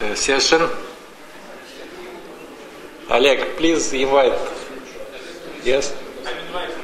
session. Oleg, please invite. Yes? I'm inviting.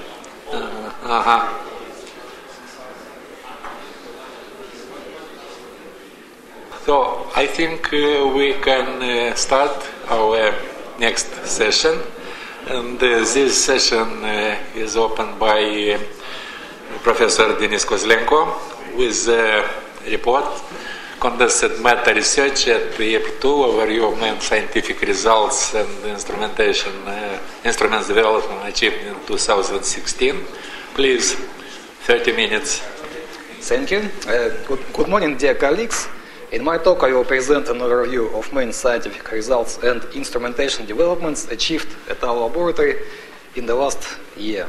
So I think we can start our next session, and this session is opened by Professor Denis Kozlenko with a report, Condensed Matter Research at EPI2, overview of main scientific results and instruments development achieved in 2016. Please, 30 minutes. Thank you. Good morning, dear colleagues. In my talk, I will present an overview of main scientific results and instrumentation developments achieved at our laboratory in the last year.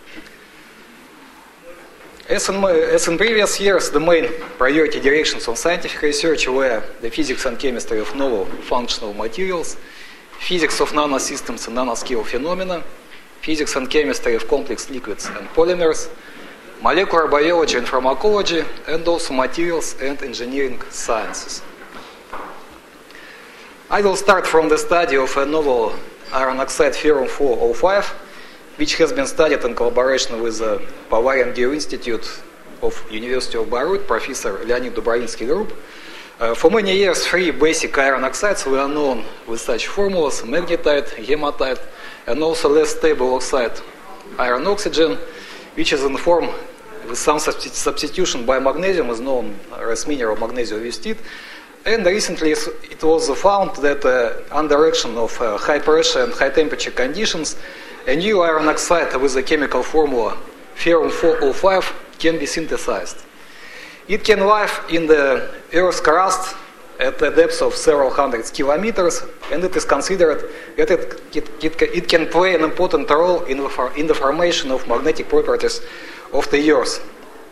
As in previous years, the main priority directions of scientific research were the physics and chemistry of novel functional materials, physics of nanosystems and nanoscale phenomena, physics and chemistry of complex liquids and polymers, molecular biology and pharmacology, and also materials and engineering sciences. I will start from the study of a novel iron oxide ferrum 405, which has been studied in collaboration with the Bavarian Geoinstitute of University of Bayreuth, Professor Leonid Dubrovitsky group. For many years, three basic iron oxides were known with such formulas: magnetite, hematite, and also less stable oxide, iron oxygen, which is in form with some substitution by magnesium, is known as mineral magnesium-visted. And recently it was found that under action of high pressure and high temperature conditions, a new iron oxide with the chemical formula ferrum 405 can be synthesized. It can live in the Earth's crust at a depth of several hundred kilometers, and it is considered that it can play an important role in the formation of magnetic properties of the Earth.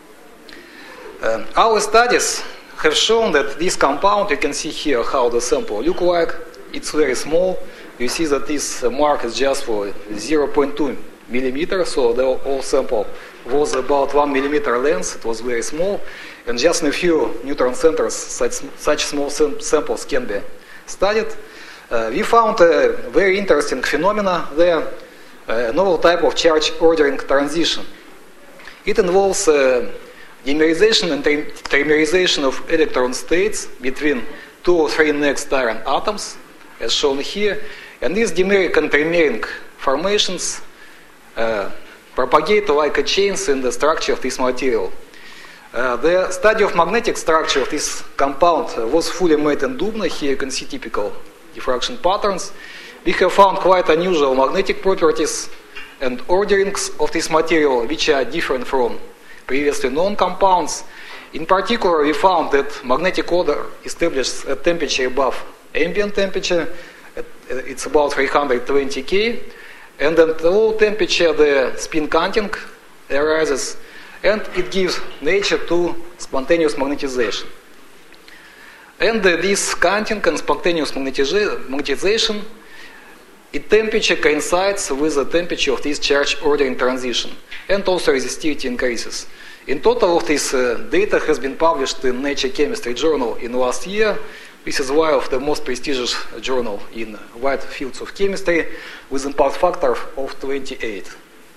Our studies have shown that this compound, you can see here how the sample look like. It's very small. You see that this mark is just for 0.2 millimeters, so the whole sample was about 1 millimeter length. It was very small, and just in a few neutron centers such small samples can be studied. We found a very interesting phenomena there, a novel type of charge ordering transition. It involves dimerization and trimerization of electron states between two or three next iron atoms, as shown here. And these dimeric and trimeric formations propagate like a chains in the structure of this material. The study of magnetic structure of this compound was fully made in Dubna. Here you can see typical diffraction patterns. We have found quite unusual magnetic properties and orderings of this material, which are different from previously known compounds. In particular, we found that magnetic order established at temperature above ambient temperature. It's about 320 K, and at low temperature the spin canting arises, and it gives nature to spontaneous magnetization. And this canting and spontaneous magnetization, its temperature coincides with the temperature of this charge ordering transition, and also resistivity increases. In total, of this data has been published in Nature Chemistry journal in last year. This is one of the most prestigious journal in wide fields of chemistry, with impact factor of 28.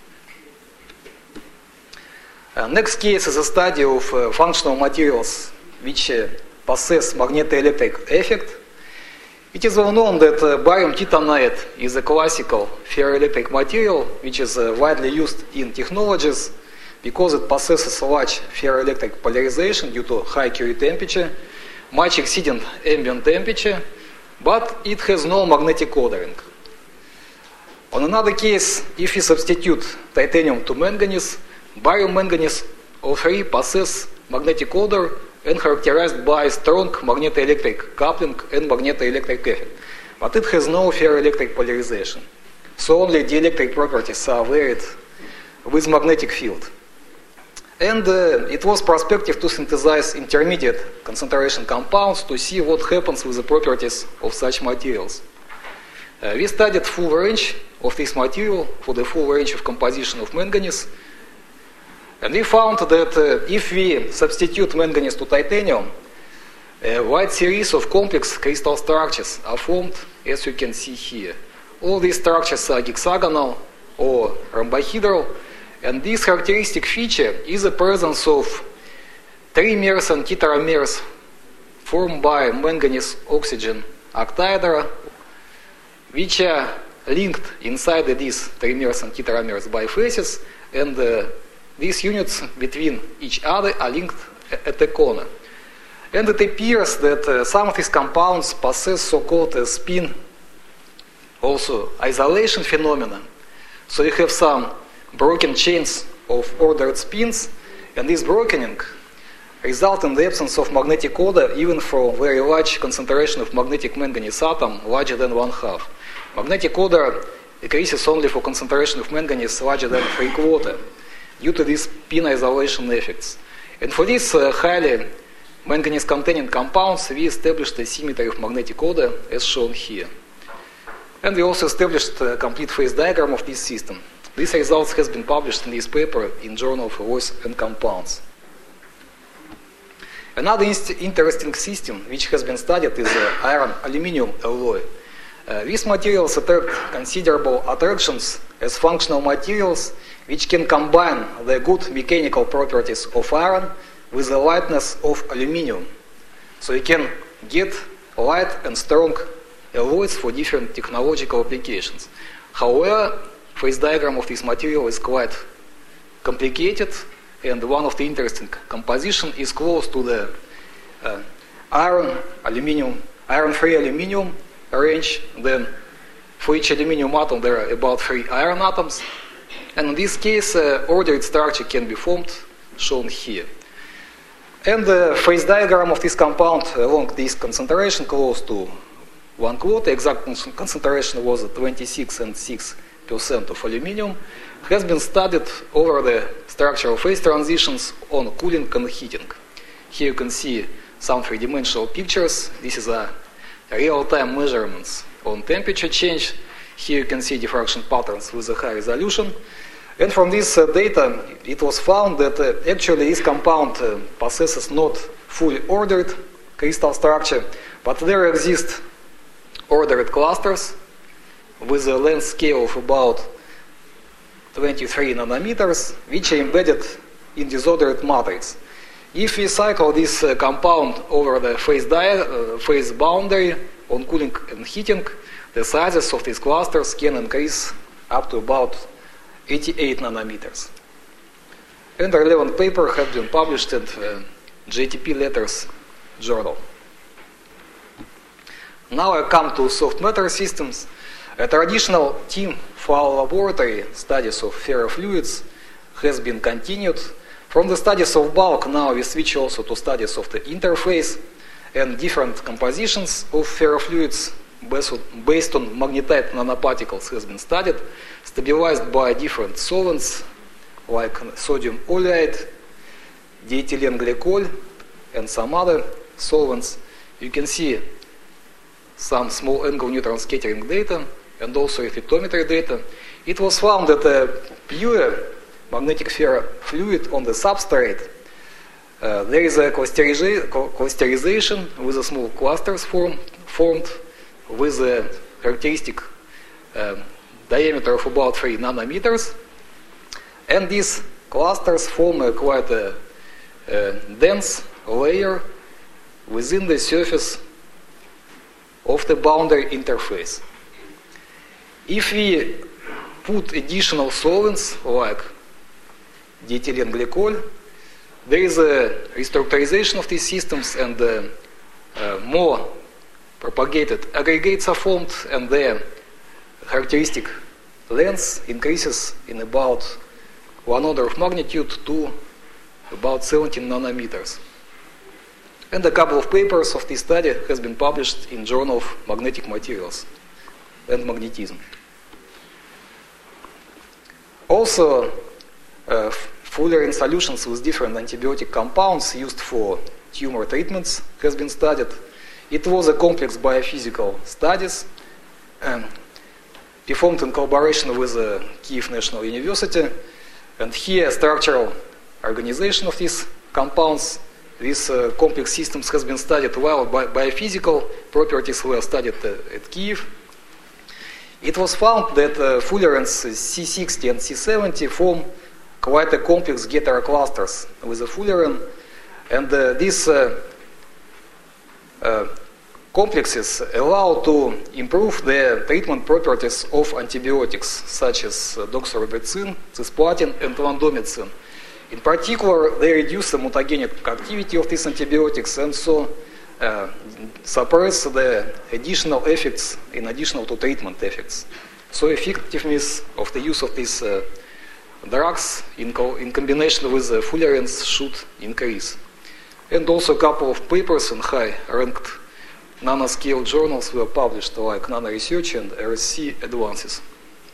Next case is a study of functional materials which possess magnetoelectric effect. It is well known that barium titanate is a classical ferroelectric material which is widely used in technologies because it possesses large ferroelectric polarization due to high Curie temperature, much exceeding ambient temperature, but it has no magnetic ordering. On another case, if we substitute titanium to manganese, barium manganese O3 possess magnetic order and characterized by strong magnetoelectric coupling and magnetoelectric effect. But it has no ferroelectric polarization. So only dielectric properties are varied with magnetic field. And it was prospective to synthesize intermediate concentration compounds to see what happens with the properties of such materials. We studied full range of this material for the full range of composition of manganese. And we found that if we substitute manganese to titanium, A wide series of complex crystal structures are formed, as you can see here. All these structures are hexagonal or rhombohedral, and this characteristic feature is the presence of trimers and tetramers formed by manganese-oxygen octahedra, which are linked inside these trimers and tetramers by faces, and these units between each other are linked at the corner. And it appears that some of these compounds possess so-called spin, also isolation phenomena. So you have some broken chains of ordered spins, and this brokening results in the absence of magnetic order even for very large concentration of magnetic manganese atom larger than 1/2. Magnetic order decreases only for concentration of manganese larger than 3/4 due to these spin isolation effects. And for these highly manganese-containing compounds, we established a symmetry of magnetic order as shown here. And we also established a complete phase diagram of this system. This result has been published in this paper in Journal of Alloys and Compounds. Another interesting system which has been studied is the iron-aluminium alloy. These materials attract considerable attractions as functional materials which can combine the good mechanical properties of iron with the lightness of aluminium. So you can get light and strong alloys for different technological applications. However, phase diagram of this material is quite complicated, and one of the interesting composition is close to the iron-free aluminium range. Then for each aluminium atom there are about 3 iron atoms, and in this case ordered structure can be formed, shown here. And the phase diagram of this compound along this concentration close to 1/4, exact concentration was 26.6% of aluminium, has been studied over the structural phase transitions on cooling and heating. Here you can see some three-dimensional pictures. This is a real-time measurements on temperature change. Here you can see diffraction patterns with a high resolution. And from this data, it was found that actually this compound possesses not fully ordered crystal structure, but there exist ordered clusters with a length scale of about 23 nanometers, which are embedded in disordered matrix. If we cycle this compound over the phase boundary on cooling and heating, the sizes of these clusters can increase up to about 88 nanometers. And the relevant paper has been published in JTP Letters journal. Now I come to soft matter systems. A traditional team for our laboratory studies of ferrofluids has been continued. From the studies of bulk, now we switch also to studies of the interface, and different compositions of ferrofluids based on magnetite nanoparticles has been studied, stabilized by different solvents like sodium oleate, diethylene glycol, and some other solvents. You can see some small angle neutron scattering data and also photometry data. It was found that a pure magnetic ferrofluid on the substrate, there is a clusterization with a small clusters formed with a characteristic diameter of about 3 nanometers, and these clusters form a quite a dense layer within the surface of the boundary interface. If we put additional solvents like diethylene glycol, there is a restructurization of these systems, and more propagated aggregates are formed, and their characteristic length increases in about 1 order of magnitude to about 17 nanometers. And a couple of papers of this study has been published in Journal of Magnetic Materials and Magnetism. Also, fullerene solutions with different antibiotic compounds used for tumor treatments has been studied. It was a complex biophysical studies performed in collaboration with Kyiv National University. And here structural organization of these compounds these complex systems has been studied while biophysical properties were studied at Kiev. It was found that fullerenes C60 and C70 form quite a complex Getter clusters with a fulleren, and these complexes allow to improve the treatment properties of antibiotics such as doxorubicin, cisplatin, and vandomycin. In particular, they reduce the mutagenic activity of these antibiotics and so suppress the additional effects in addition to treatment effects. So effectiveness of the use of these drugs in combination with the fullerenes should increase. And also a couple of papers in high-ranked nanoscale journals were published, like Nano Research and RSC Advances.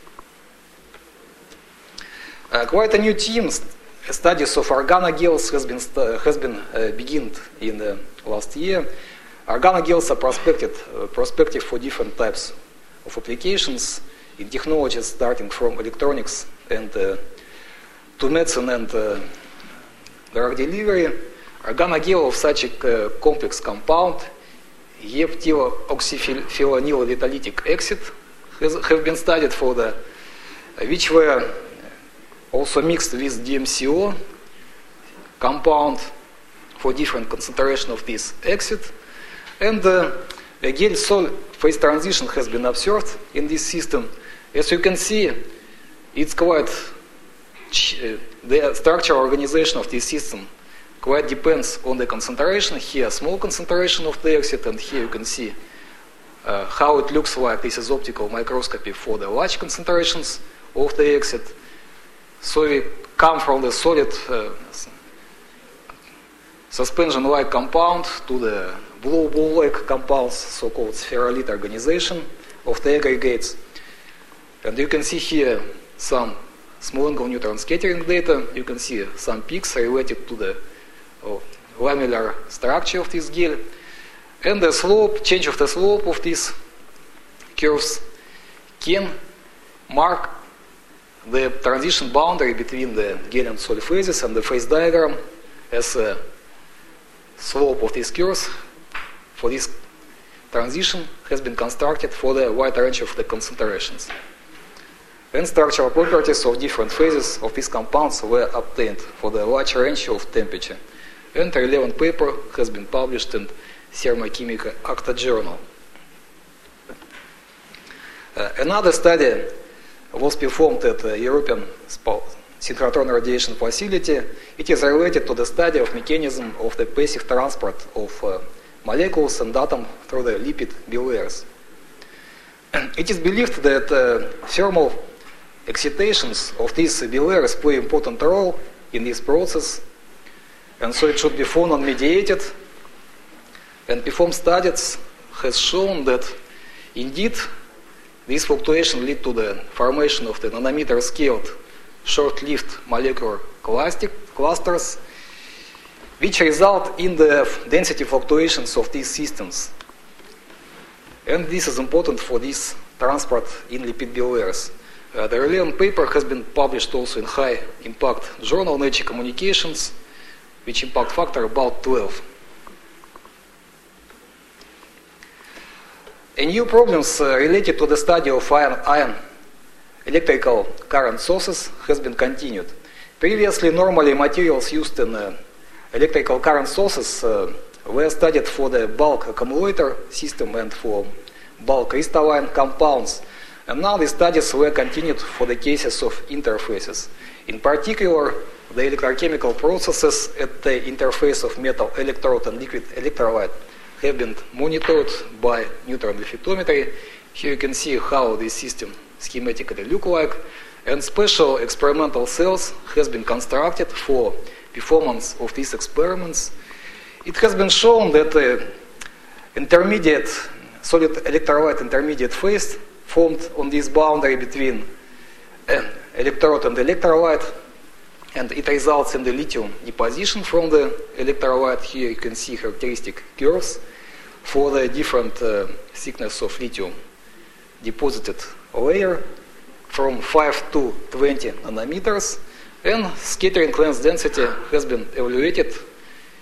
Quite a new team. Studies of organogels has been begun in the last year. Organogels are prospective for different types of applications in technologies starting from electronics and to medicine and drug delivery. Organogel of such a complex compound, heptyloxyphenonyl lethalatic acid, have been studied for which were also mixed with DMCO compound for different concentration of this acid. And a gel-sol phase transition has been observed in this system. As you can see, it's quite the structural organization of this system quite depends on the concentration. Here, small concentration of the acid, and here you can see how it looks like. This is optical microscopy for the large concentrations of the acid. So we come from the solid suspension-like compound to the blue ball-like compounds, so-called spherolite organization of the aggregates. And you can see here some small angle neutron scattering data. You can see some peaks related to the lamellar structure of this gel. And the slope, change of the slope of these curves can mark the transition boundary between the gel and sol phases, and the phase diagram as a slope of these curves for this transition has been constructed for the wide range of the concentrations. And structural properties of different phases of these compounds were obtained for the large range of temperature. And a relevant paper has been published in Thermochemical Acta journal. Another study was performed at the European Synchrotron Radiation Facility. It is related to the study of mechanism of the passive transport of molecules and atoms through the lipid bilayers. It is believed that thermal excitations of these bilayers play an important role in this process, and so it should be phonon-mediated. And performed studies has shown that indeed these fluctuations lead to the formation of the nanometer-scaled short-lived molecular clusters, which result in the density fluctuations of these systems. And this is important for this transport in lipid bilayers. The relevant paper has been published also in high-impact journal Nature Communications, which impact factor about 12. And new problems related to the study of ion electrical current sources has been continued. Previously, normally materials used in electrical current sources were studied for the bulk accumulator system and for bulk crystalline compounds. And now the studies were continued for the cases of interfaces. In particular, the electrochemical processes at the interface of metal electrode and liquid electrolyte have been monitored by neutron reflectometry. Here you can see how this system schematically look like, and special experimental cells has been constructed for performance of these experiments. It has been shown that the intermediate solid electrolyte intermediate phase formed on this boundary between electrode and electrolyte, and it results in the lithium deposition from the electrolyte. Here you can see characteristic curves for the different thickness of lithium deposited layer from 5 to 20 nanometers, and scattering length density has been evaluated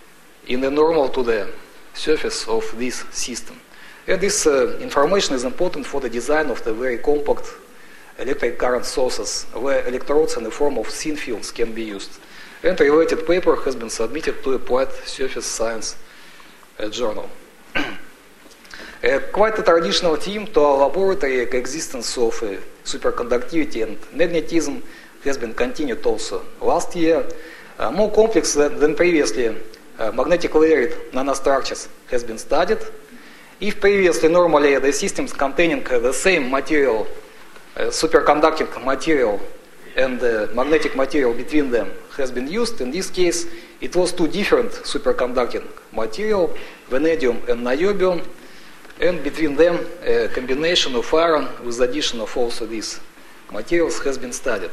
in the normal to the surface of this system. And this information is important for the design of the very compact electric current sources, where electrodes in the form of thin fields can be used. And a related paper has been submitted to Applied Surface Science journal. Quite a traditional theme to our laboratory, coexistence of superconductivity and magnetism has been continued also last year. More complex than previously, magnetic layered nanostructures has been studied. If previously normally the systems containing the same material, superconducting material and magnetic material between them has been used, in this case it was two different superconducting material, vanadium and niobium, and between them a combination of iron with addition of also these materials has been studied.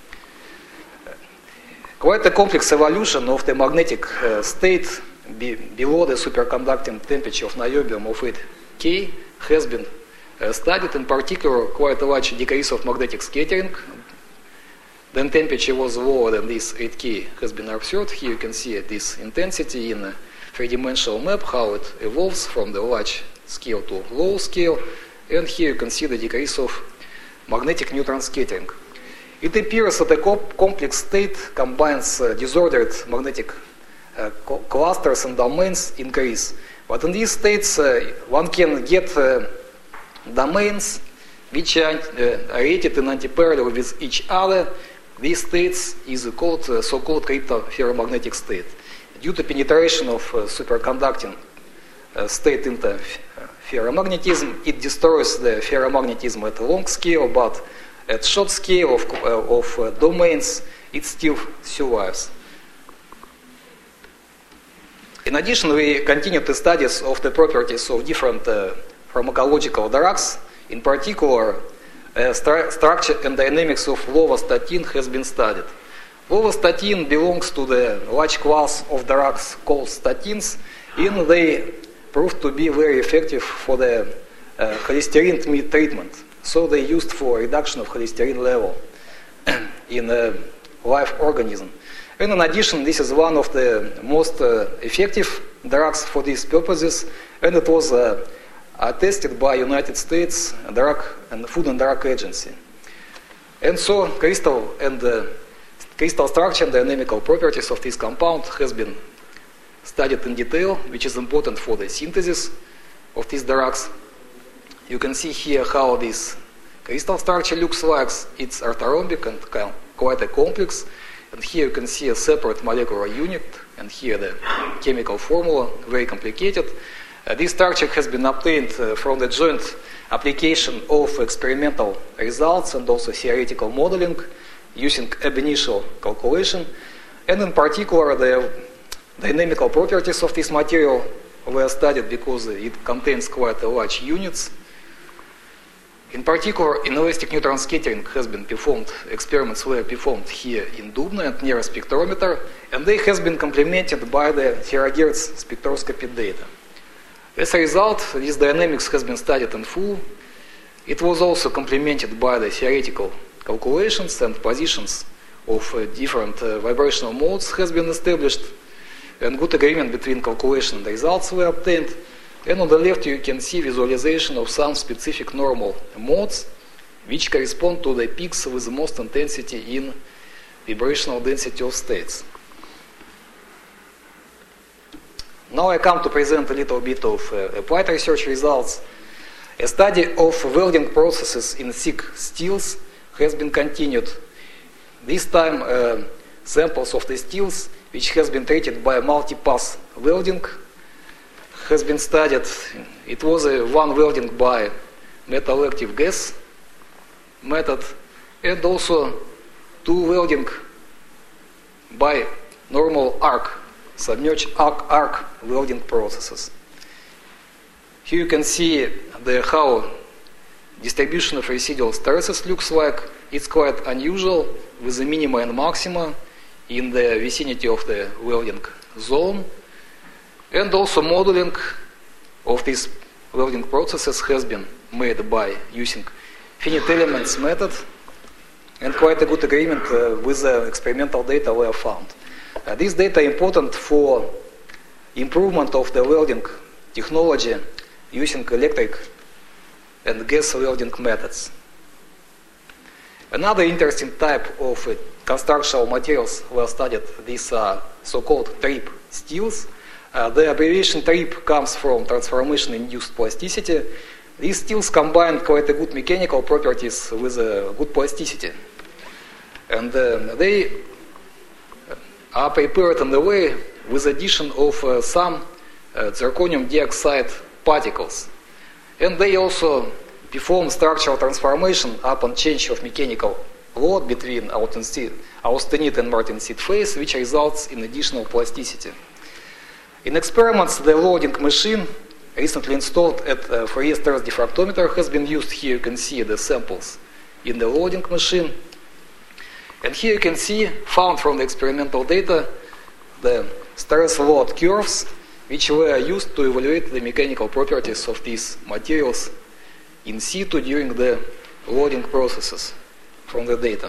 Quite a complex evolution of the magnetic state below the superconducting temperature of niobium of 8K has been studied. In particular, quite a large decrease of magnetic scattering. Then temperature was lower than this 8K has been observed. Here you can see this intensity in a three-dimensional map, how it evolves from the large scale to low scale. And here you can see the decrease of magnetic neutron scattering. It appears that the complex state combines disordered magnetic clusters and domains increase. But in these states, one can get domains which are rated in antiparallel with each other. These states is called so-called cryptoferromagnetic state. Due to penetration of superconducting state into ferromagnetism, it destroys the ferromagnetism at a long scale, but at short scale of domains, it still survives. In addition, we continued the studies of the properties of different pharmacological drugs. In particular, structure and dynamics of lovastatin has been studied. Lovastatin belongs to the large class of drugs called statins, and they proved to be very effective for the cholesterol treatment. So they used for reduction of cholesterol level in a live organism. And in addition, this is one of the most effective drugs for these purposes, and it was tested by United States Drug and Food and Drug Agency. And so crystal structure and dynamical properties of this compound has been studied in detail, which is important for the synthesis of these drugs. You can see here how this crystal structure looks like. It's orthorhombic and quite a complex. And here you can see a separate molecular unit, and here the chemical formula, very complicated. This structure has been obtained from the joint application of experimental results and also theoretical modeling using ab initio calculation. And in particular, the dynamical properties of this material were studied because it contains quite a large units. In particular, inelastic neutron scattering has been performed, experiments were performed here in Dubno and near a spectrometer, and they has been complemented by the terahertz spectroscopy data. As a result, this dynamics has been studied in full. It was also complemented by the theoretical calculations, and positions of different vibrational modes has been established, and good agreement between calculation and results were obtained. And on the left you can see visualization of some specific normal modes which correspond to the peaks with the most intensity in vibrational density of states. Now I come to present a little bit of applied research results. A study of welding processes in thick steels has been continued. This time samples of the steels which has been treated by multi-pass welding has been studied. It was one welding by metal active gas method, and also two welding by normal arc, submerged arc welding processes. Here you can see how distribution of residual stresses looks like. It's quite unusual with the minima and maxima in the vicinity of the welding zone. And also modeling of these welding processes has been made by using finite elements method, and quite a good agreement with the experimental data were found. This data are important for improvement of the welding technology using electric and gas welding methods. Another interesting type of constructional materials well studied, these are so-called trip steels. The abbreviation trip comes from transformation-induced plasticity. These steels combine quite a good mechanical properties with a good plasticity. And they are prepared in the way with addition of some zirconium dioxide particles. And they also perform structural transformation upon change of mechanical load between austenite and martensit phase, which results in additional plasticity. In experiments, the loading machine recently installed at Fourier stress diffractometer has been used. Here you can see the samples in the loading machine. And here you can see, found from the experimental data, the stress load curves, which were used to evaluate the mechanical properties of these materials in situ during the loading processes from the data.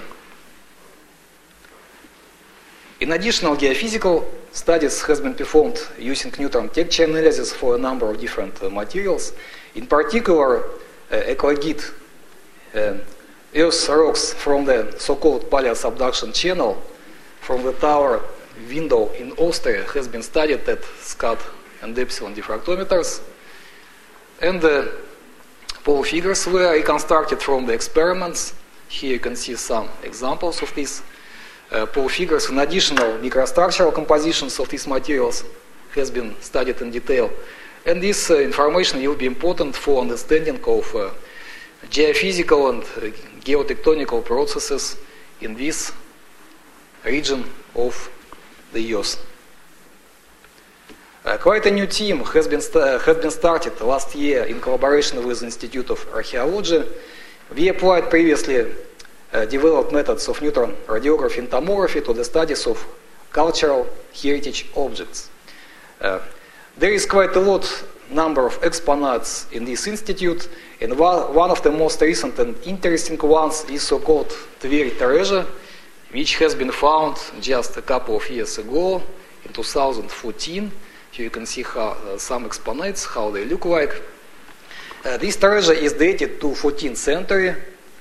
In additional geophysical studies has been performed using neutron texture analysis for a number of different materials. In particular, eclogite earth rocks from the so-called paleosubduction channel from the tower window in Austria has been studied at SCAD and Epsilon diffractometers. And the pole figures were reconstructed from the experiments. Here you can see some examples of these pole figures. And additional microstructural compositions of these materials has been studied in detail. And this information will be important for understanding of geophysical and geotectonical processes in this region of the Earth. Quite a new team has been started last year in collaboration with the Institute of Archaeology. We applied previously developed methods of neutron radiography and tomography to the studies of cultural heritage objects. There is quite a number of exponats in this institute, and one of the most recent and interesting ones is so-called Tver treasure, which has been found just a couple of years ago, in 2014. Here you can see how some exponates, how they look like. This treasure is dated to 14th century,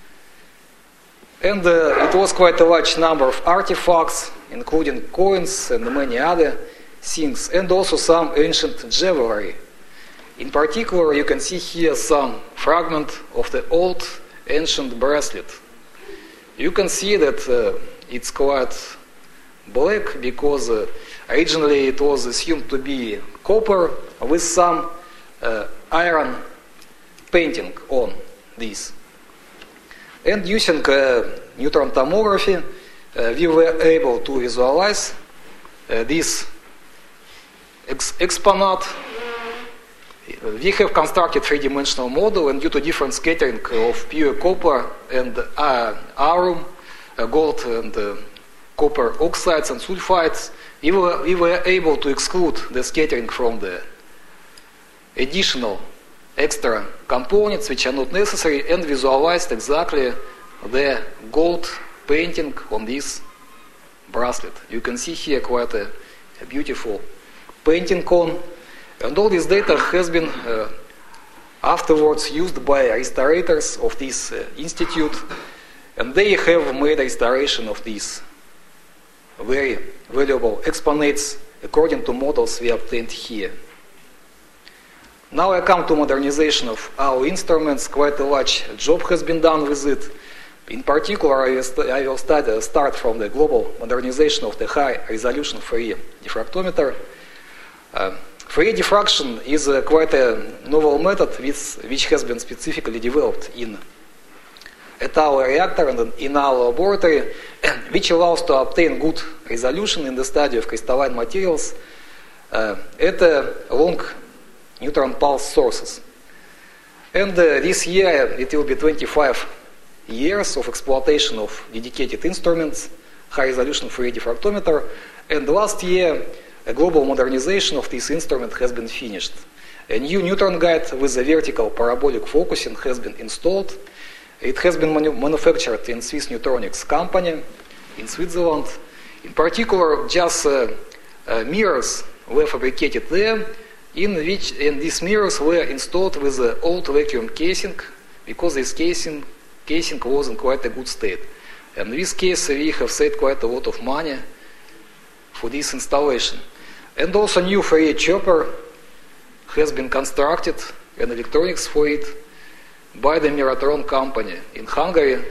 and it was quite a large number of artifacts, including coins and many other things, and also some ancient jewelry. In particular, you can see here some fragment of the old ancient bracelet. You can see that it's quite black because originally it was assumed to be copper with some iron painting on this. And using neutron tomography, we were able to visualize this exponat. We have constructed three-dimensional model, and due to different scattering of pure copper and aurum, gold and copper oxides and sulfides, we were able to exclude the scattering from the additional extra components which are not necessary, and visualized exactly the gold painting on this bracelet. You can see here quite a beautiful painting on. And all this data has been afterwards used by restorators of this institute, and they have made restoration of these very valuable exponates according to models we obtained here. Now I come to modernization of our instruments. Quite a large job has been done with it. In particular, I will start from the global modernization of the high-resolution Fourier diffractometer. Fourier diffraction is quite a novel method which has been specifically developed at our reactor and in our laboratory, which allows to obtain good resolution in the study of crystalline materials at long neutron pulse sources. And this year it will be 25 years of exploitation of dedicated instruments, high-resolution Fourier diffractometer, and last year a global modernization of this instrument has been finished. A new neutron guide with a vertical parabolic focusing has been installed. It has been manufactured in Swiss Neutronics company in Switzerland. In particular, just mirrors were fabricated there, in these mirrors were installed with the old vacuum casing, because this casing was in quite a good state. And in this case, we have saved quite a lot of money for this installation. And also new Fourier chopper has been constructed, and electronics for it, by the Miratron company in Hungary.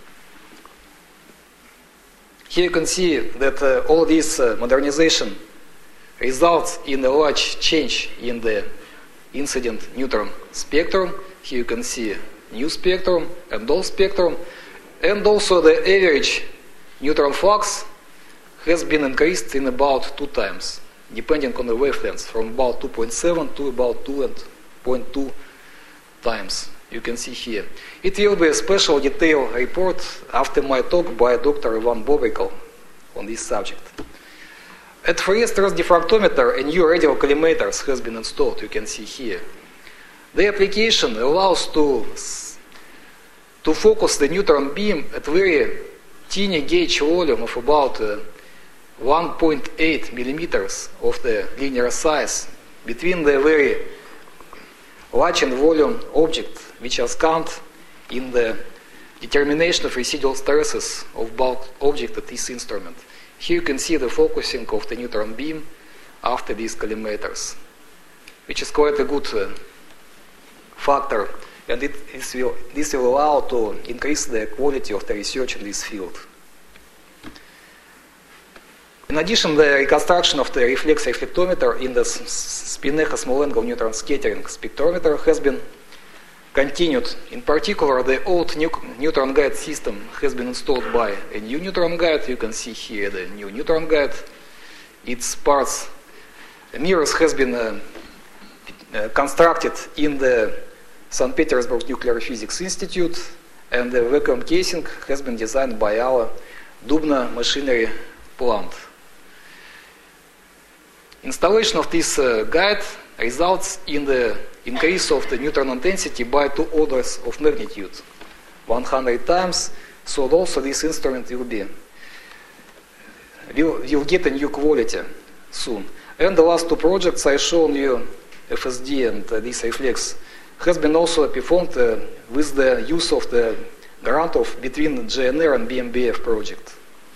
Here you can see that all this modernization results in a large change in the incident neutron spectrum. Here you can see new spectrum and old spectrum. And also the average neutron flux has been increased in about 2 times, depending on the wavelengths, from about 2.7 to about 2.2 times. You can see here. It will be a special detailed report after my talk by Dr. Ivan Bobrikov on this subject. At Fourier stress diffractometer, a new radial collimator has been installed, you can see here. The application allows to focus the neutron beam at very teeny gauge volume of about 1.8 millimeters of the linear size between the very large and volume object, which is counted in the determination of residual stresses of bulk object at this instrument. Here you can see the focusing of the neutron beam after these collimators, which is quite a good factor, and this will allow to increase the quality of the research in this field. In addition, the reconstruction of the reflex reflectometer in the Spinetta small angle neutron scattering spectrometer has been continued. In particular, the old neutron guide system has been installed by a new neutron guide. You can see here the new neutron guide. Its parts, mirrors has been constructed in the St. Petersburg Nuclear Physics Institute, and the vacuum casing has been designed by our Dubna machinery plant. Installation of this guide results in the increase of the neutron intensity by 2 orders of magnitude, 100 times. So also this instrument will get a new quality soon. And the last 2 projects I shown you, FSD and this reflex, has been also performed with the use of the Grantov between GNR and BMBF project.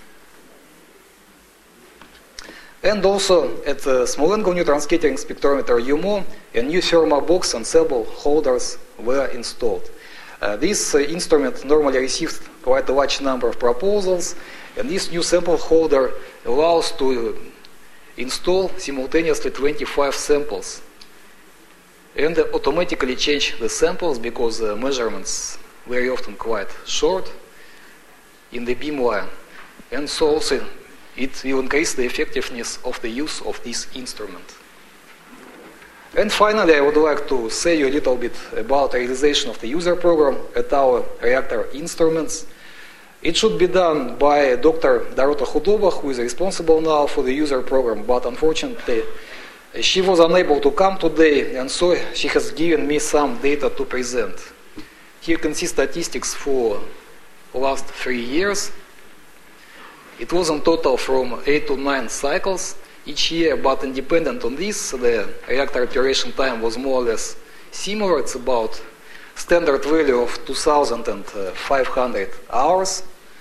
And also at the small angle neutron scattering spectrometer UMO, a new thermal box and sample holders were installed. This instrument normally receives quite a large number of proposals, and this new sample holder allows to install simultaneously 25 samples and automatically change the samples, because the measurements very often quite short in the beamline, and so also it will increase the effectiveness of the use of this instrument. And finally, I would like to say you a little bit about the realization of the user program at our reactor instruments. It should be done by Dr. Dorota Khudova, who is responsible now for the user program, but unfortunately she was unable to come today, and so she has given me some data to present. Here you can see statistics for the last 3 years. It was in total from 8 to 9 cycles each year, but independent on this, the reactor operation time was more or less similar. It's about standard value of 2,500 hours.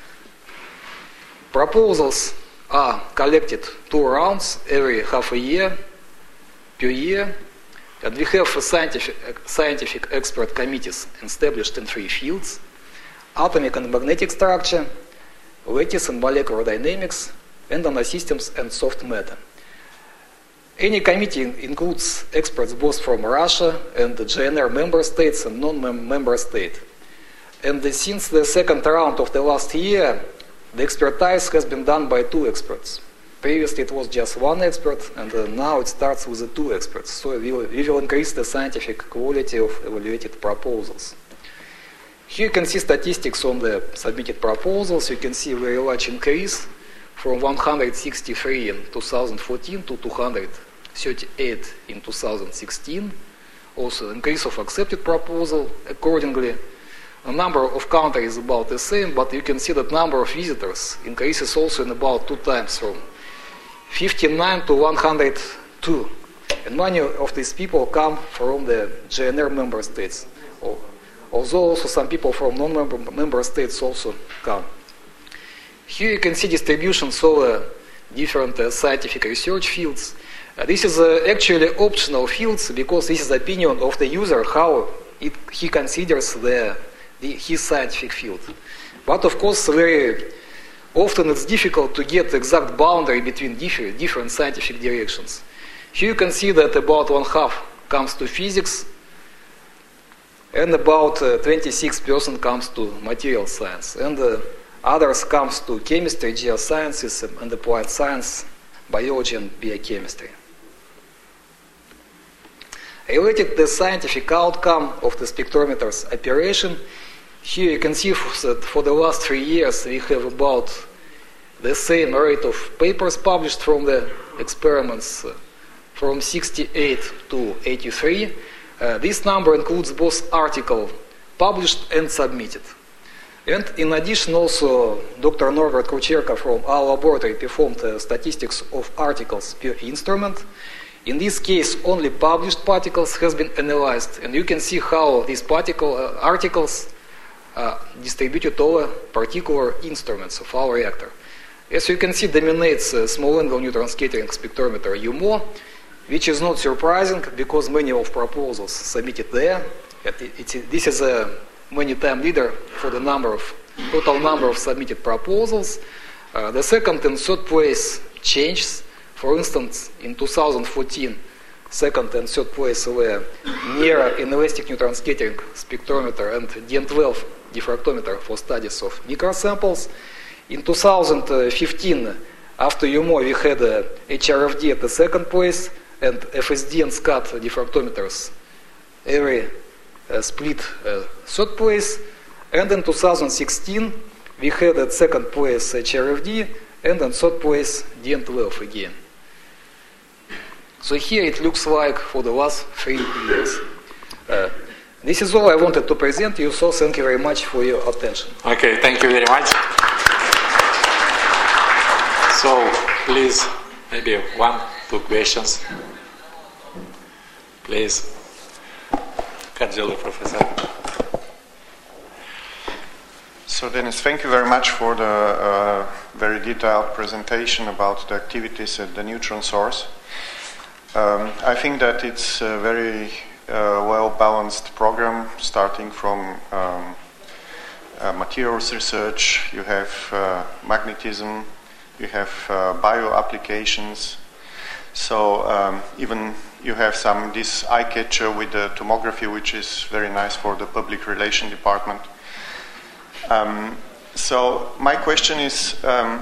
Proposals are collected 2 rounds every half a year, per year, and we have scientific expert committees established in 3 fields: atomic and magnetic structure, lattice and molecular dynamics, and nanosystems and soft matter. Any committee includes experts both from Russia and the GNR member states and non-member states. And since the second round of the last year, the expertise has been done by 2 experts. Previously it was just 1 expert, and now it starts with the 2 experts. So we will increase the scientific quality of evaluated proposals. Here you can see statistics on the submitted proposals. You can see a very large increase from 163 in 2014 to 238 in 2016. Also increase of accepted proposal accordingly. The number of countries is about the same, but you can see that number of visitors increases also in about 2 times, from 59 to 102 2. And many of these people come from the GNR member states. Although also some people from non-member states also come. Here you can see distributions of different scientific research fields. This is actually optional fields because this is the opinion of the user how he considers his scientific field. But of course, very often it's difficult to get exact boundary between different scientific directions. Here you can see that about 1/2 comes to physics, and about 26% comes to material science, and others comes to chemistry, geosciences, and applied science, biology, and biochemistry. Related to the scientific outcome of the spectrometer's operation, here you can see that for the last 3 years we have about the same rate of papers published from the experiments from 68 to 83. This number includes both articles published and submitted. And in addition also Dr. Norbert Kucherka from our laboratory performed statistics of articles per instrument. In this case, only published particles has been analyzed, and you can see how these articles distributed over particular instruments of our reactor. As you can see, dominates small angle neutron scattering spectrometer UMO, which is not surprising because many of proposals submitted there. This is a many-time leader for the total number of submitted proposals. The second and third place changes. For instance, in 2014, second and third place were NERA inelastic neutron scattering spectrometer and DN12 diffractometer for studies of microsamples. In 2015, after UMO, we had HRFD at the second place, and FSD and SCAT diffractometers every split third place. And in 2016, we had at second place HRFD, and in third place DN12 again. So here it looks like for the last 3 years. This is all I wanted to present you, so thank you very much for your attention. Okay, thank you very much. So, please, maybe 1-2 questions. Please. Cardiology professor. So, Dennis, thank you very much for the very detailed presentation about the activities at the neutron source. I think that it's a very well-balanced program, starting from materials research, you have magnetism, you have bio applications. So even you have this eye catcher with the tomography, which is very nice for the public relation department. So my question is,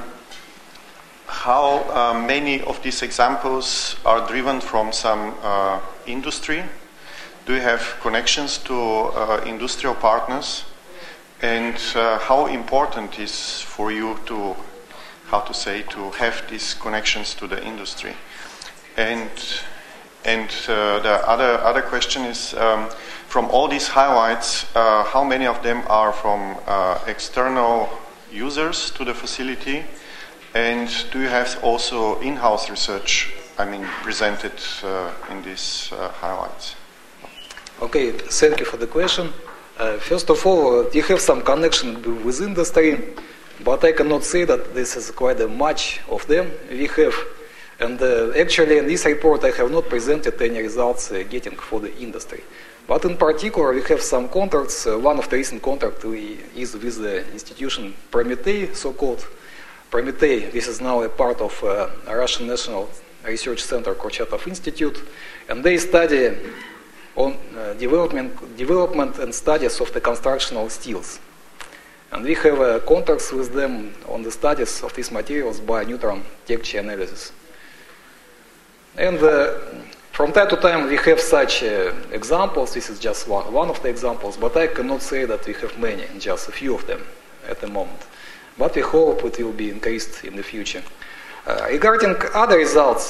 how many of these examples are driven from some industry? Do you have connections to industrial partners? And how important is for you to have these connections to the industry? And the other question is, from all these highlights, how many of them are from external users to the facility? And do you have also in-house research, presented in these highlights? Okay, thank you for the question. First of all, you have some connection with industry, but I cannot say that this is quite a much of them we have. And actually, in this report, I have not presented any results getting for the industry. But in particular, we have some contracts. One of the recent contracts is with the institution Prometei, so-called Prometei. This is now a part of Russian National Research Center Kurchatov Institute, and they study on development and studies of the constructional steels. And we have contracts with them on the studies of these materials by neutron texture analysis. And from time to time we have such examples. This is just one of the examples, but I cannot say that we have many, just a few of them at the moment. But we hope it will be increased in the future. Regarding other results,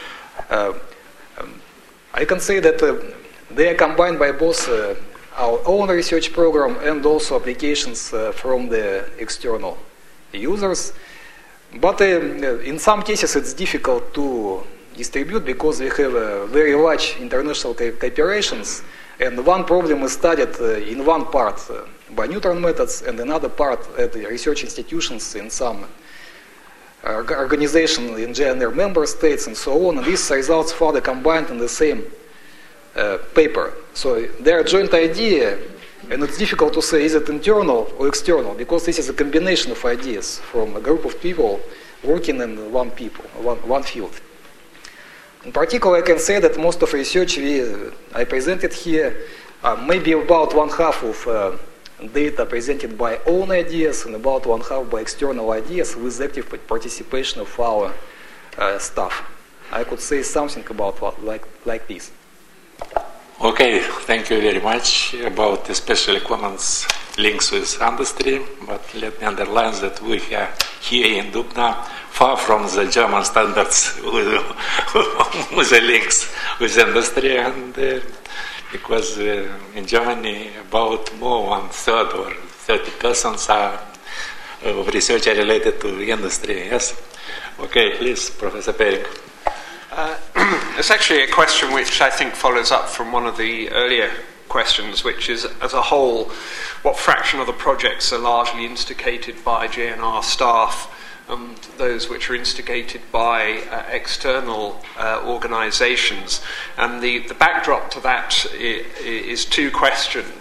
I can say that they are combined by both our own research program and also applications from the external users. But in some cases it's difficult to distribute because we have very large international cooperations, and one problem is studied in one part by neutron methods and another part at the research institutions in some organization in GNR member states and so on, and these results further combined in the same paper. So they are joint idea, and it's difficult to say is it internal or external, because this is a combination of ideas from a group of people working in one field. In particular, I can say that most of research I presented here, maybe about one half of data presented by own ideas and about one half by external ideas with active participation of our staff. I could say something about like this. Okay, thank you very much about especially Clemens' links with industry, but let me underline that we are here in Dubna far from the German standards with the links with industry, and because in Germany about more than 1/3 or 30% of research are related to industry, yes? Okay, please, Professor Pering. It's actually a question which I think follows up from one of the earlier questions, which is, as a whole, what fraction of the projects are largely instigated by JNR staff and those which are instigated by external organizations. And the backdrop to that is two questions.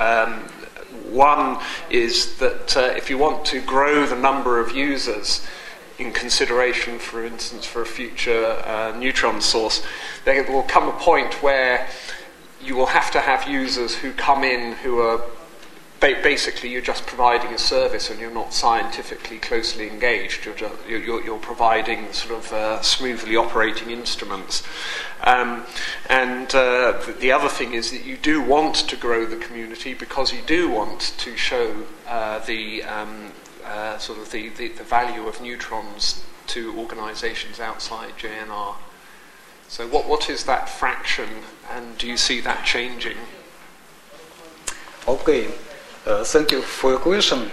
One is that if you want to grow the number of users in consideration, for instance, for a future neutron source, there will come a point where you will have to have users who come in who are basically you're just providing a service and you're not scientifically closely engaged. You're providing sort of smoothly operating instruments. The other thing is that you do want to grow the community because you do want to show the value of neutrons to organizations outside JNR. So what is that fraction, and do you see that changing? Okay, thank you for your question.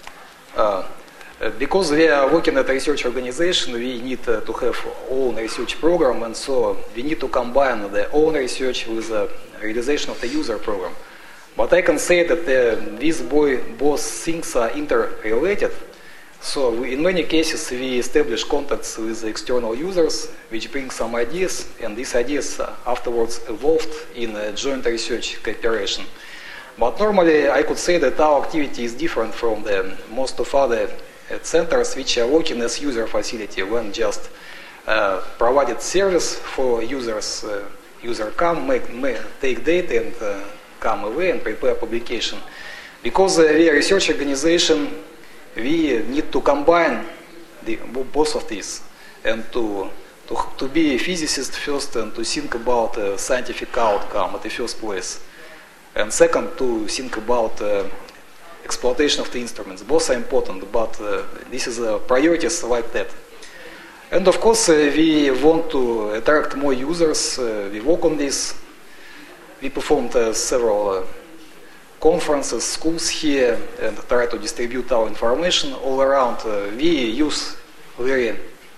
Because we are working at a research organization, we need to have own research program, and so we need to combine the own research with the realization of the user program. But I can say that these both things are interrelated. So in many cases we establish contacts with the external users, which bring some ideas, and these ideas afterwards evolved in a joint research cooperation. But normally I could say that our activity is different from the most of other centers which are working as user facility, when just provided service for users. User come, take data and come away and prepare publication. Because we are a research organization, we need to combine both of these, and to be a physicist first and to think about scientific outcome at the first place, and second to think about exploitation of the instruments. Both are important, but this is priorities like that. And of course we want to attract more users. We work on this. We performed several conferences, schools here, and try to distribute our information all around. We use very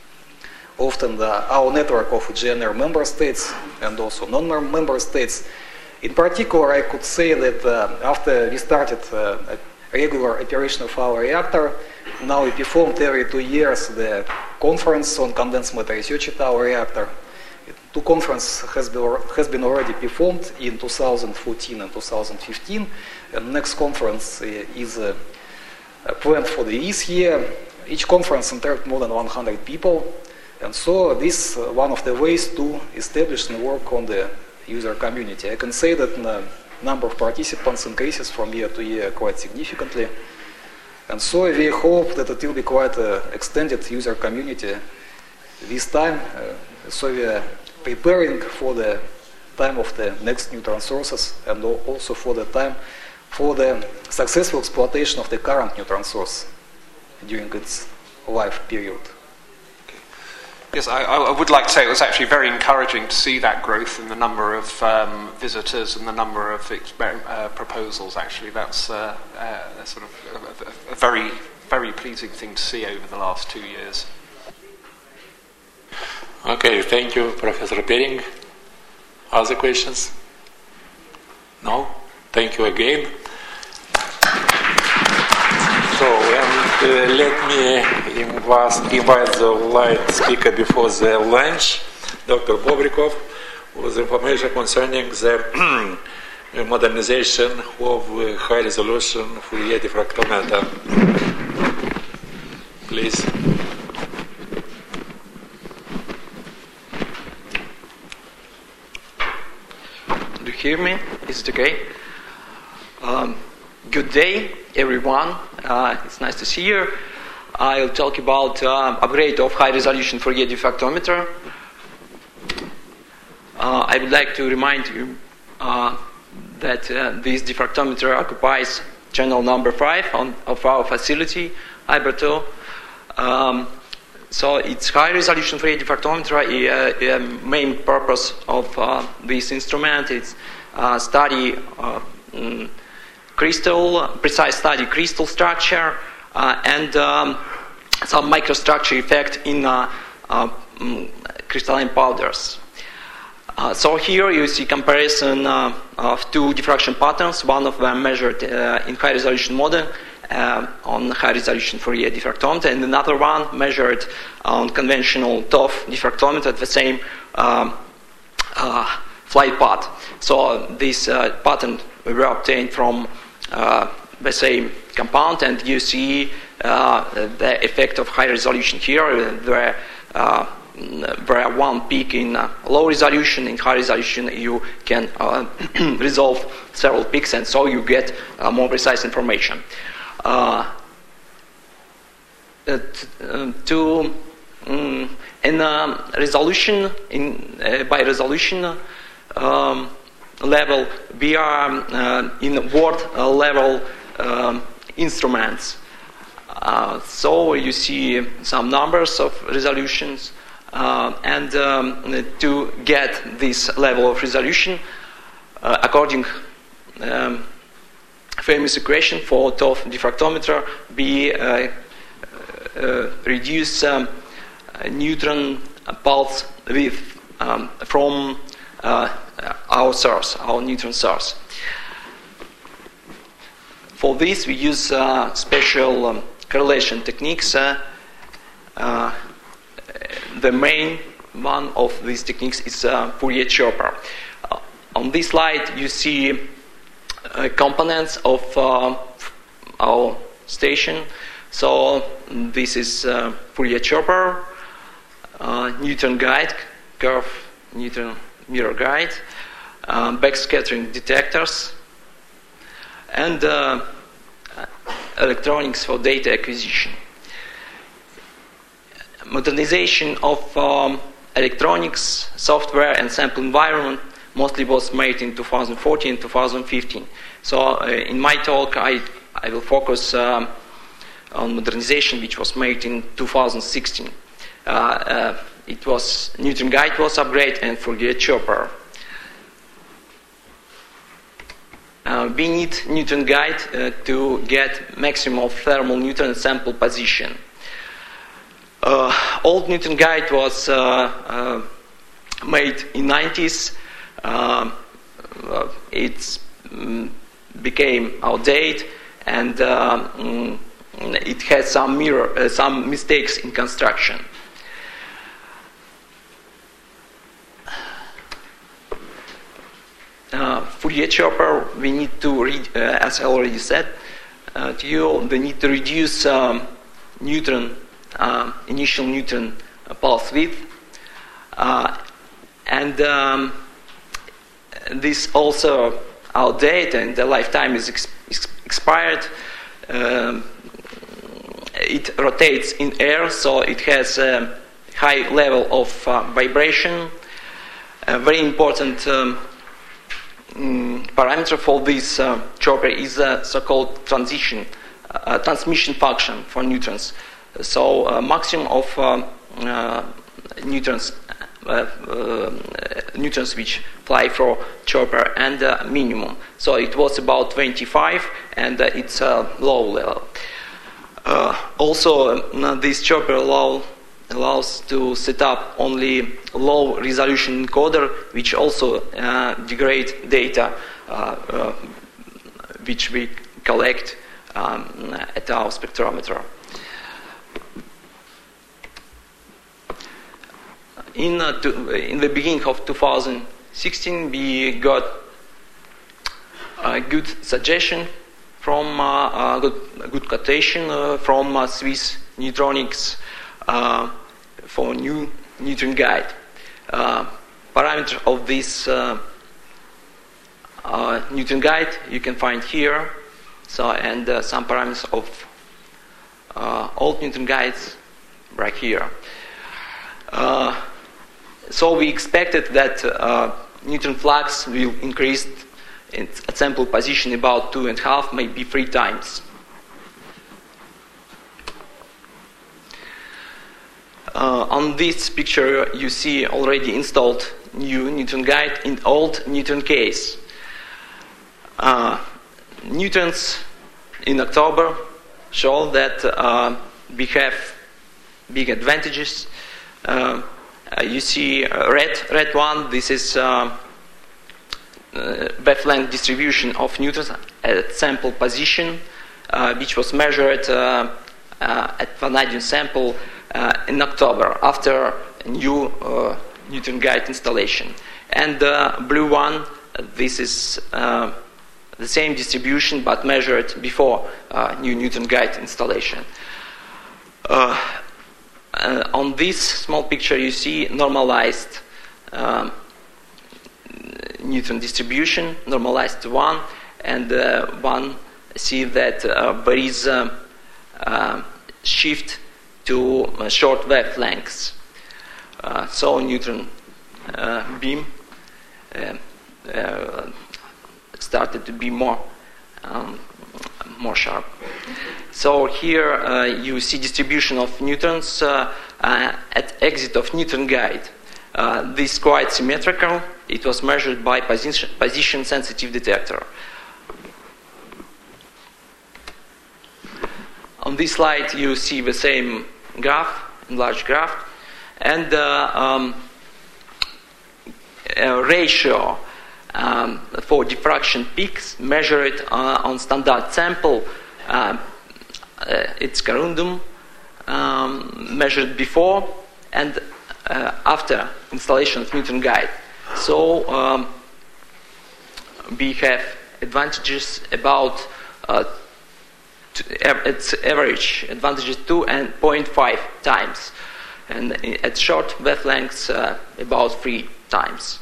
often our network of GNR member states and also non-member states. In particular, I could say that after we started a regular operation of our reactor, now we performed every 2 years the conference on condensed matter research at our reactor. Two conferences has been already performed in 2014 and 2015, and next conference is planned for this year. Each conference interacted more than 100 people, and so this is one of the ways to establish and work on the user community. I can say that the number of participants increases from year to year quite significantly, and so we hope that it will be quite an extended user community this time. So we are preparing for the time of the next neutron sources, and also for the time for the successful exploitation of the current neutron source during its life period. Yes, I would like to say it was actually very encouraging to see that growth in the number of visitors and the number of proposals. Actually, that's sort of a very, very pleasing thing to see over the last 2 years. Okay, thank you, Professor Pering. Other questions? No? Thank you again. So, and let me invite the light speaker before the lunch, Dr. Bobrikov, with information concerning the modernization of high-resolution Fourier diffractometer. Please. Do you hear me? Is it okay? Good day, everyone. It's nice to see you. I'll talk about upgrade of high-resolution Fourier diffractometer. I would like to remind you that this diffractometer occupies channel number 5 of our facility, Alberto. So it's high-resolution Fourier diffractometer. Main purpose of this instrument is study precise study crystal structure and some microstructure effect in crystalline powders. So here you see comparison of two diffraction patterns. One of them measured in high-resolution model on high-resolution Fourier diffractometer, and another one measured on conventional TOF diffractometer at the same flight path. So this pattern were obtained from the same compound, and you see the effect of high resolution here. There are one peak in low resolution. In high resolution, you can resolve several peaks, and so you get more precise information. Resolution by resolution level, we are in word level instruments. So you see some numbers of resolutions, and to get this level of resolution, according famous equation for TOF diffractometer, we reduce neutron pulse width from our source, our neutron source. For this, we use special correlation techniques. The main one of these techniques is Fourier chopper. On this slide, you see components of our station. So this is Fourier chopper, Newton guide, curve Newton mirror guide, backscattering detectors, and electronics for data acquisition. Modernization of electronics, software, and sample environment mostly was made in 2014, 2015. So in my talk, I will focus on modernization, which was made in 2016. It was Newton guide was upgraded and Fourier chopper. We need Newton guide to get maximum thermal Newton sample position. Old Newton guide was made in 90s. It became outdated, and it has some mistakes in construction. Fourier chopper, we need to read, as I already said to you, we need to reduce neutron, initial neutron pulse width, and this also outdated and the lifetime is expired. It rotates in air, so it has a high level of vibration. A very important parameter for this chopper is a so-called transmission function for neutrons. So maximum of neutrons which fly for chopper, and minimum. So it was about 25, and it's a low level. Also, this chopper allow allows to set up only low resolution encoder, which also degrade data which we collect at our spectrometer. In the beginning of 2016, we got a good suggestion from good quotation from Swiss Neutronics for new neutron guide. Parameter of this neutron guide you can find here. And some parameters of old neutron guides right here. So we expected that neutron flux will increase at sample position about 2.5, maybe 3 times. On this picture, you see already installed new neutron guide in old neutron case. Neutrons in October show that we have big advantages. You see red one, this is wavelength distribution of neutrons at sample position, which was measured at vanadium sample in October after new neutron guide installation. And blue one, this is the same distribution but measured before new neutron guide installation. On this small picture you see normalized neutron distribution, normalized to 1, and one see that there is shift to short wavelengths. So neutron beam started to be more sharp. So here you see distribution of neutrons at exit of neutron guide. This is quite symmetrical. It was measured by position sensitive detector. On this slide you see the same graph, enlarged graph, and ratio for diffraction peaks measured on standard sample. It's corundum measured before and after installation of neutron guide. So we have advantages about its average advantages 2 and 0.5 times, and at short wavelengths about 3 times.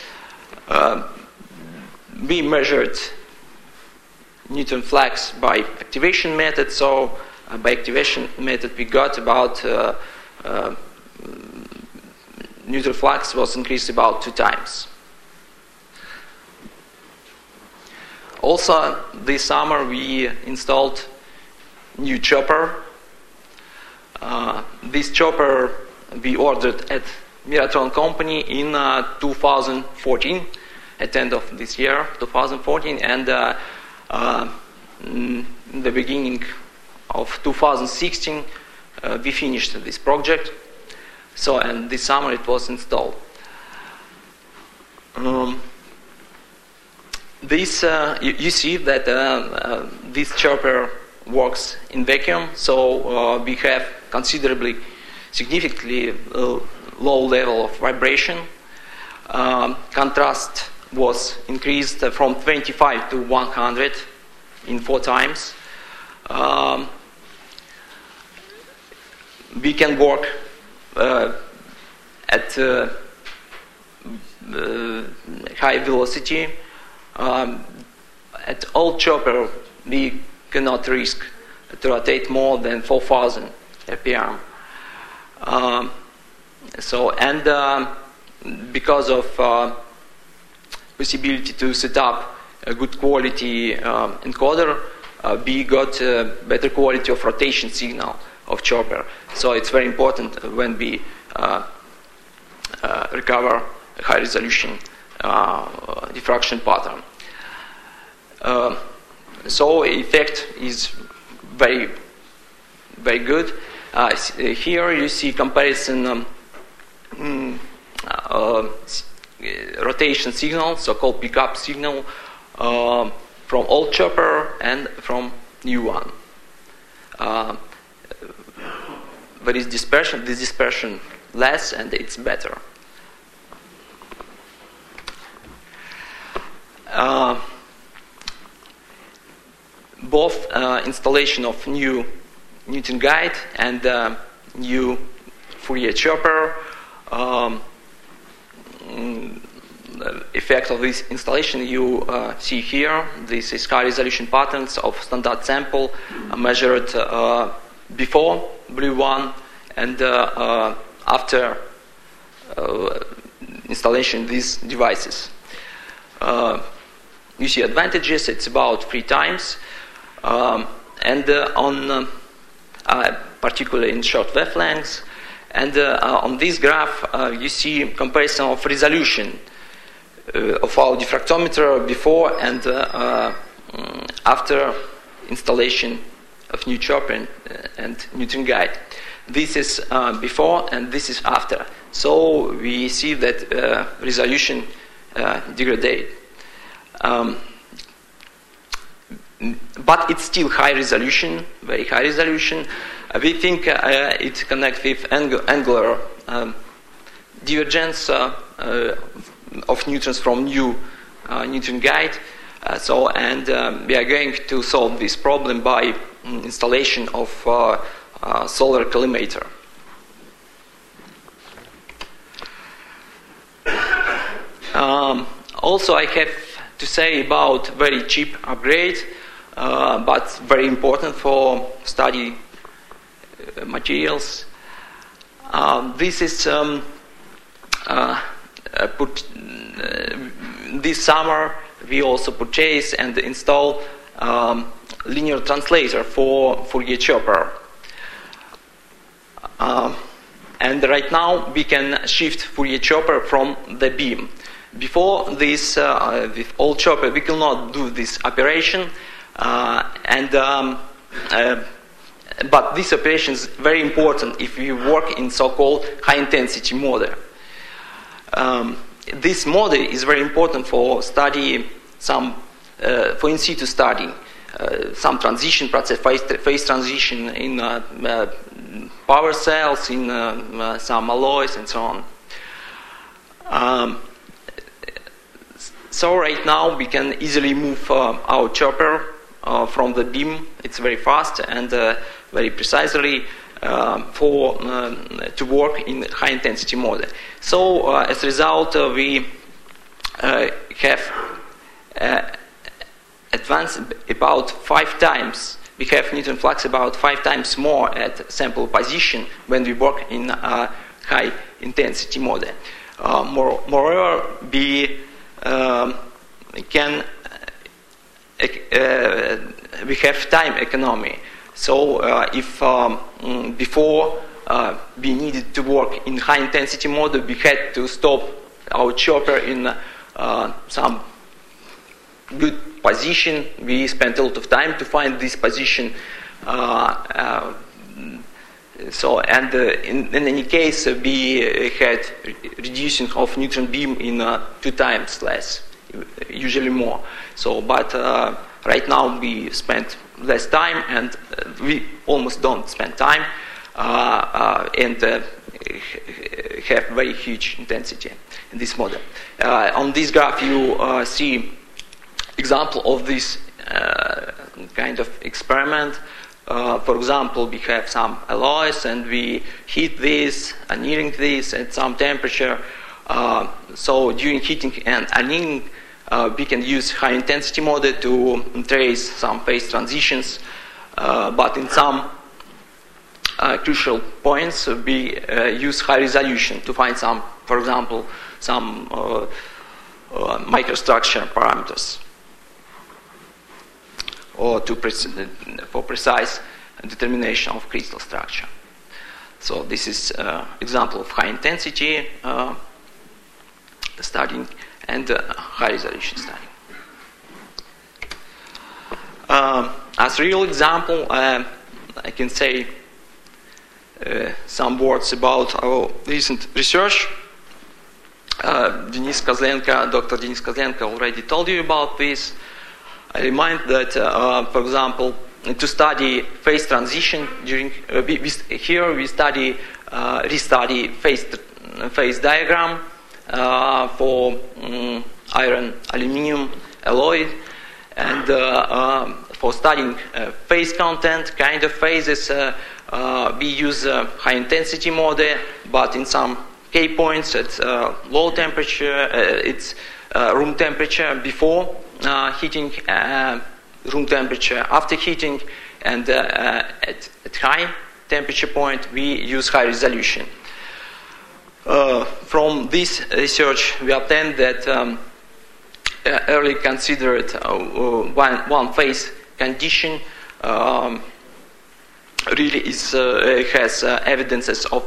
We measured neutron flux by activation method, so by activation method we got about neutron flux was increased about 2 times. Also this summer we installed new chopper. This chopper we ordered at Miratron company in 2014, at the end of this year, 2014, and in the beginning of 2016 we finished this project. So, and this summer it was installed. This you see that this chopper works in vacuum, so we have significantly low level of vibration. Contrast was increased from 25 to 100 in 4 times. We can work at high velocity. At old chopper we cannot risk to rotate more than 4,000 RPM. Because of possibility to set up a good quality encoder, we got better quality of rotation signal of chopper. So it's very important when we recover a high resolution diffraction pattern. So effect is very, very good. Here you see comparison rotation signal, so-called pickup signal, from old chopper and from new one. There is dispersion. This dispersion less, and it's better. Both installation of new Newton guide and new Fourier chopper, effect of this installation you see here. This is high resolution patterns of standard sample measured before blue one and after installation of these devices. You see advantages. It's about 3 times, and on particularly in short wavelengths. And on this graph, you see comparison of resolution of our diffractometer before and after installation of new chopper and Newton guide. This is before and this is after. So we see that resolution degraded. But it's still high resolution, very high resolution. We think it connects with angular divergence of neutrons from new Newton guide. And we are going to solve this problem by installation of solar collimator. Also, I have to say about very cheap upgrade, but very important for study materials. This is this summer we also purchase and install linear translator for Fourier chopper. And right now we can shift Fourier chopper from the beam. Before this, with old chopper, we could not do this operation, but this operation is very important if you work in so-called high-intensity model. This model is very important for study some, for in situ study, some transition process, phase transition in power cells, in some alloys, and so on. So right now we can easily move our chopper from the beam. It's very fast and very precisely to work in high intensity model. So as a result, we have advanced about 5 times. We have Newton flux about 5 times more at sample position when we work in a high intensity model. Moreover, we have time economy. So if before we needed to work in high intensity mode, we had to stop our chopper in some good position. We spent a lot of time to find this position. In any case, we had reducing of neutron beam in 2 times less, usually more. So, but right now we spend less time, and we almost don't spend time, and have very huge intensity in this model. On this graph, you see example of this kind of experiment. For example, we have some alloys and we heat this, annealing this at some temperature. So during heating and annealing, we can use high intensity mode to trace some phase transitions. But in some crucial points, we use high resolution to find some, for example, some microstructure parameters, or for precise determination of crystal structure. So this is example of high intensity studying and high resolution studying. As real example, I can say some words about our recent research. Dr. Denis Kozlenko already told you about this. I remind that, for example, to study phase transition during here we restudy phase diagram for iron aluminium alloy, and for studying phase content, kind of phases, we use high intensity model, but in some key points it's low temperature, it's room temperature before heating, room temperature after heating, and at high temperature point we use high resolution. From this research we obtained that early considered one phase condition really has evidences of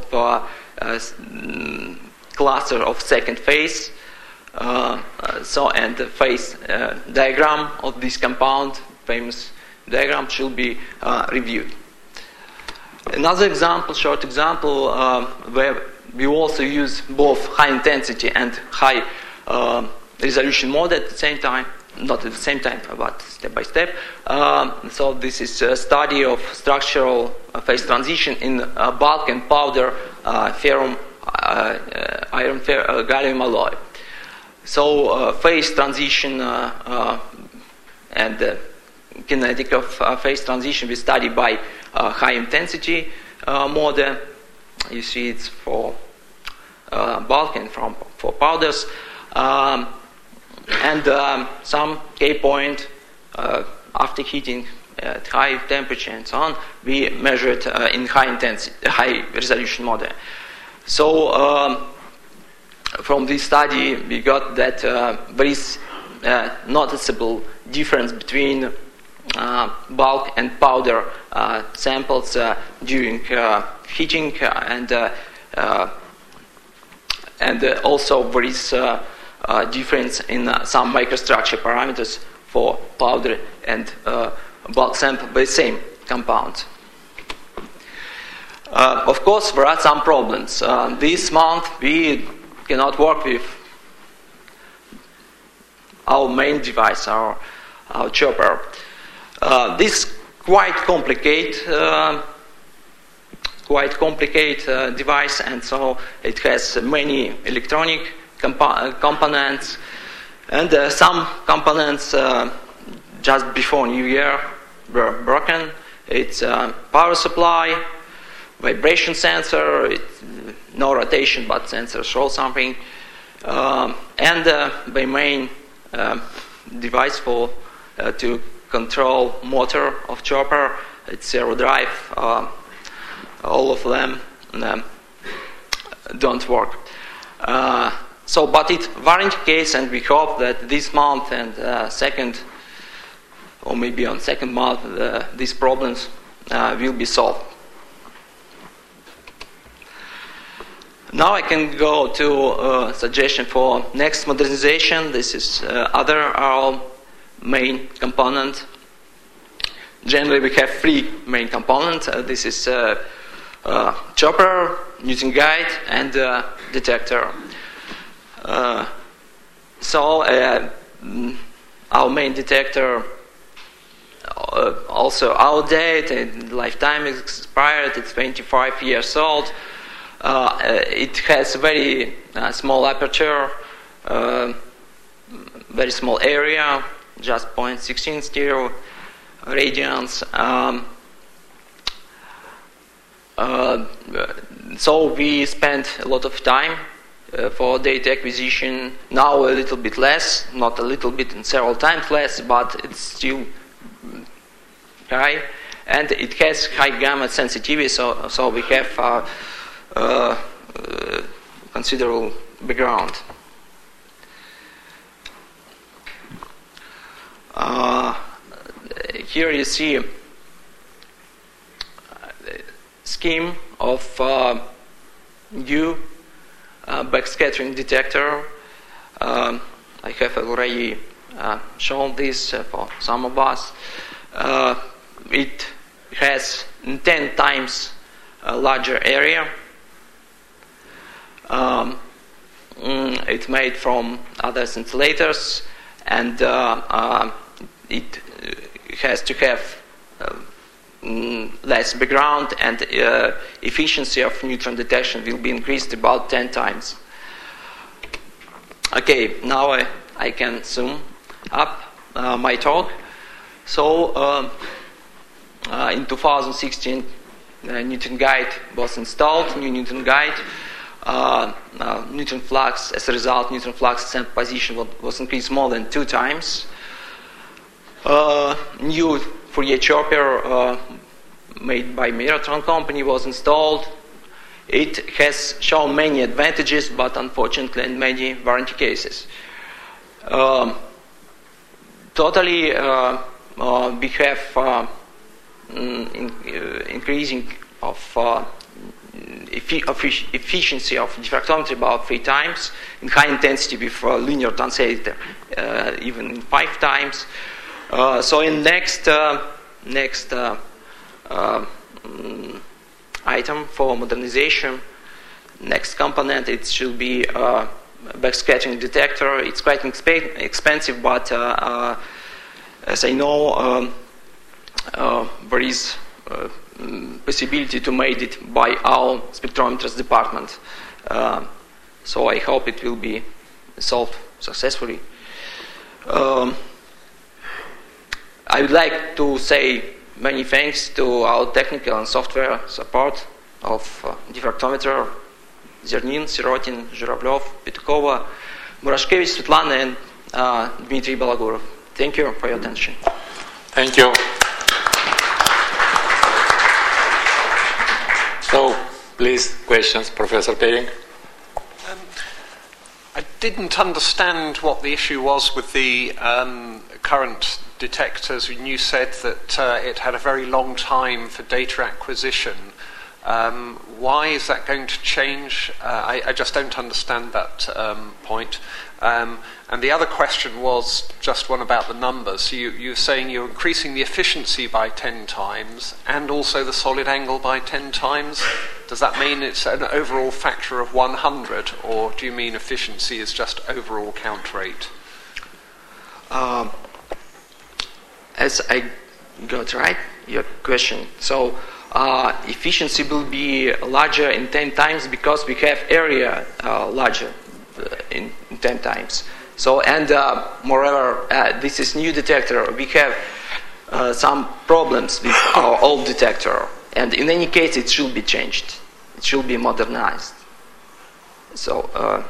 cluster of second phase. And the phase diagram of this compound, famous diagram, should be reviewed. Another example, short example, where we also use both high intensity and high resolution mode at the same time, not at the same time, but step by step. So this is a study of structural phase transition in bulk and powder ferrum iron gallium alloy. So phase transition and kinetic of phase transition we study by high intensity model. You see it's for bulk and for powders. And some K point after heating at high temperature and so on, we measured in high resolution model. So from this study, we got that there is noticeable difference between bulk and powder samples during heating, and also there is difference in some microstructure parameters for powder and bulk sample by the same compound. Of course, there are some problems. This month we cannot work with our main device, our chopper. This quite complicated device, and so it has many electronic components, and some components just before New Year were broken. It's power supply, vibration sensor, no rotation, but sensor shows something, and the main device for to control motor of chopper. It's servo drive. All of them don't work. But it's warranty case, and we hope that this month and second, or maybe on second month, these problems will be solved. Now I can go to suggestion for next modernization. This is our main component. Generally, we have three main components. This is chopper, using guide, and detector. Our main detector also outdated, lifetime is expired, it's 25 years old. It has very small aperture, very small area, just 0.16 stereo radians. So we spent a lot of time for data acquisition. Now a little bit less, not a little bit, and several times less, but it's still high, and it has high gamma sensitivity. So we have considerable background. Here you see a scheme of new backscattering detector. I have already shown this for some of us. It has 10 times a larger area. It's made from other scintillators, and it has to have less background, and efficiency of neutron detection will be increased about 10 times. Okay, now I can sum up my talk. So in 2016, Newton Guide was installed, new Newton Guide. Neutron flux, as a result, neutron flux sample position was increased more than 2 times. New Fourier chopper made by Meratron company was installed. It has shown many advantages, but unfortunately in many warranty cases. Totally, we have increasing of efficiency of diffractometry about 3 times, in high intensity with linear translator even 5 times. So in next item for modernization, next component, it should be backscattering detector. It's quite expensive, but as I know, there is possibility to make it by our spectrometers department. So I hope it will be solved successfully. I would like to say many thanks to our technical and software support of diffractometer, Zernin, Sirotin, Zhuravlev, Petkova, Murashkevich, Svetlana, and Dmitry Balagurov. Thank you for your attention. Thank you. So, please, questions, Professor Pering? I didn't understand what the issue was with the current detectors. You said that it had a very long time for data acquisition. Why is that going to change? I just don't understand that point. And the other question was just one about the numbers. You're saying you're increasing the efficiency by 10 times and also the solid angle by 10 times. Does that mean it's an overall factor of 100, or do you mean efficiency is just overall count rate? As I got right your question, so efficiency will be larger in 10 times because we have area larger in 10 times. So, and moreover, this is new detector. We have some problems with our old detector, and in any case, it should be changed. It should be modernized. So.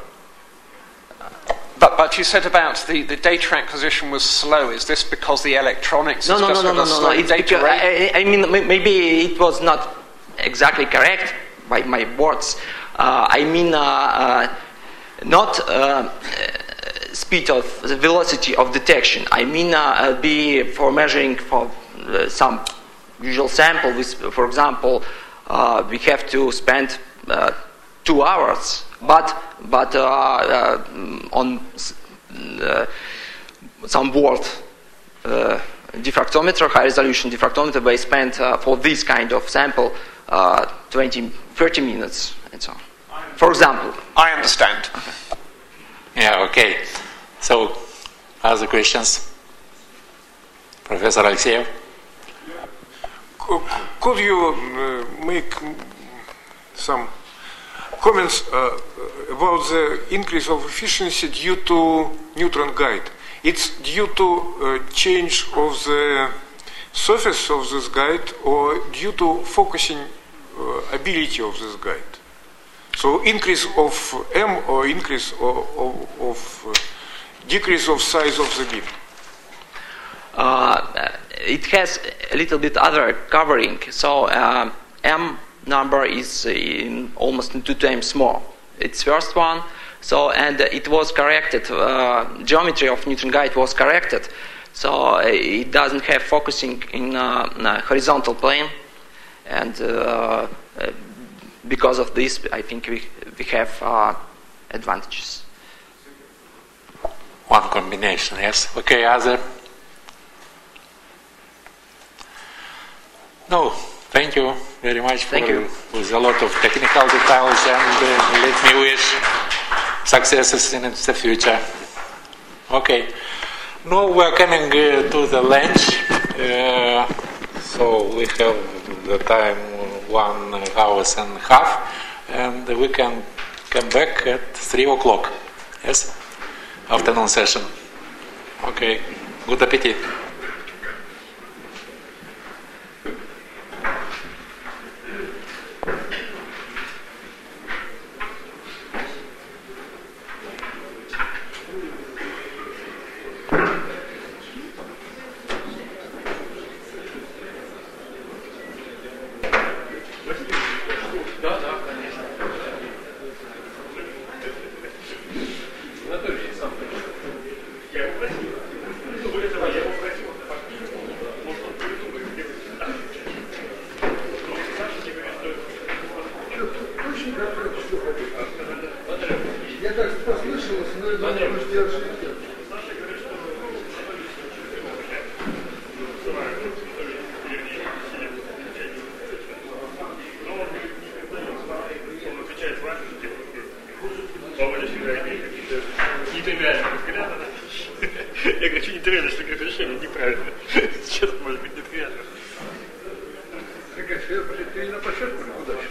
But you said about the data acquisition was slow. Is this because the electronics is just got a slow data rate? I mean, maybe it was not exactly correct by my words. I mean, not speed of the velocity of detection. I mean, be for measuring for some usual sample. With, for example, we have to spend 2 hours. But on some world diffractometer, high resolution diffractometer, they spend for this kind of sample 20, 30 minutes and so on. For example. I understand. Okay. Yeah, okay. So, other questions? Professor Alexeyev? Could you make some comments about the increase of efficiency due to neutron guide? It's due to change of the surface of this guide or due to focusing ability of this guide? So increase of M or increase of decrease of size of the beam? It has a little bit other covering. So M number is in almost 2 times more. It's first one. So, and it was corrected. Geometry of neutron guide was corrected. So it doesn't have focusing in horizontal plane. And because of this, I think we have advantages. One combination, yes. Okay, other? No, thank you very much Thank you. with a lot of technical details, and let me wish successes in the future. Okay, now we are coming to the lunch, so we have the time 1.5 hours, and we can come back at 3 o'clock. Yes, afternoon session. Okay, good appetit. Я говорю, что не требуешь, что говоришь, вообще неправильно.